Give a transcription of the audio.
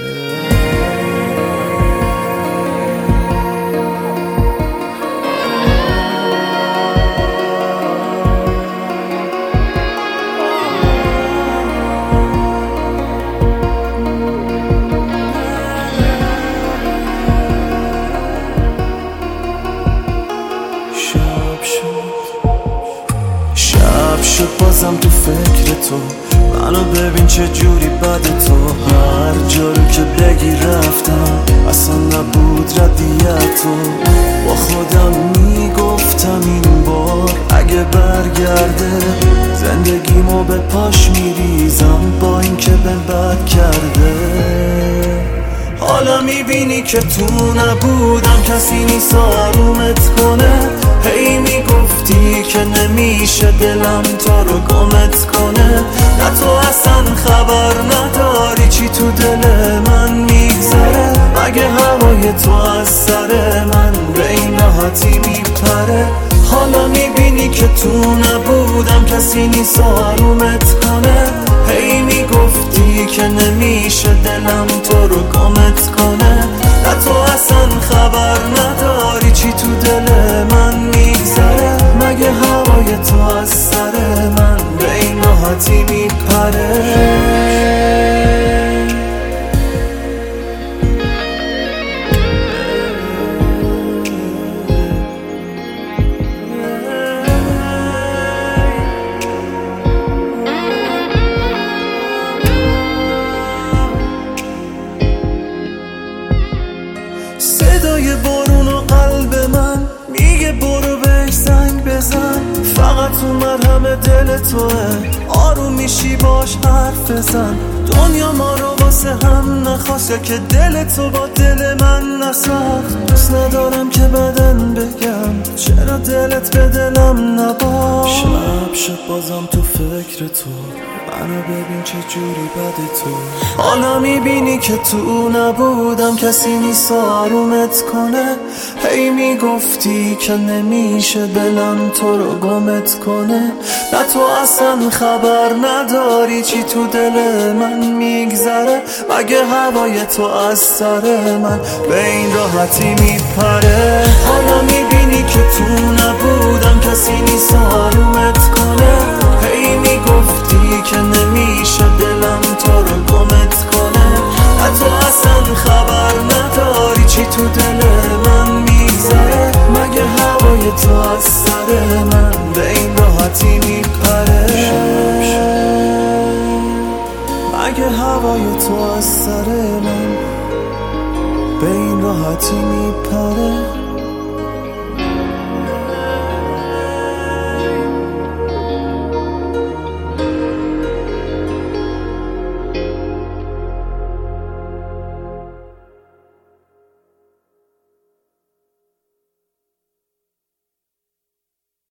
شب شد بازم تو فکر تو، منو ببین چه جوری بد تو. هر جا رو که بگی رفتم، اصلا نبود ردیت تو. با خودم میگفتم این بار اگه برگرده زندگیمو به پاش میریزم، با این که به بد کرده. حالا میبینی که تو نبودم، کسی نیست آرومت کنه. هی میگفتی که نمیشه دلم تو رو گمت کنه. نه تو اصلا خبر نداری چی تو دل من میگذره. مگه هوای تو از سر من به این راحتی میپره. حالا میبینی که تو نبودم، کسی نیست آرومت کنه. هی میگفتی که نمیشه دلم تو رو گمت کنه. نه تو اصلا خبر نداری چی تو دل من میگذره. مگه هوای تو از سر من به این راحتی میپره. صدای بارون و قلب من میگه برو بهش زنگ بزن. فقط تو مرهم دل توه، آروم میشی باش حرف بزن. دنیا ما رو واسه هم نخواست، یا که دل تو با دل من نساخت. دوست ندارم که بدن بگم چرا دلت به دلم نباش. شب شد بازم تو فکر تو، منو ببین چه جوری بد تو. حالا میبینی که تو نبودم، کسی نیست آرومت کنه. هی میگفتی که نمیشه دلم تو رو گمت کنه. نه تو اصلا خبر نداری چی تو دل من میگذره. مگه هوای تو از سر من به این راحتی میپره. حالا میبینی که تو نبودم، کسی نیست آرومت کنه. هی میگفتی که نمیشه دلم تو رو گمت کنه. نه تو اصلا خبر نداری چی تو دل من میگذره. مگه هوای تو از سر من به این راحتی میپره. مگه هوای تو از سر من به این راحتی میپره.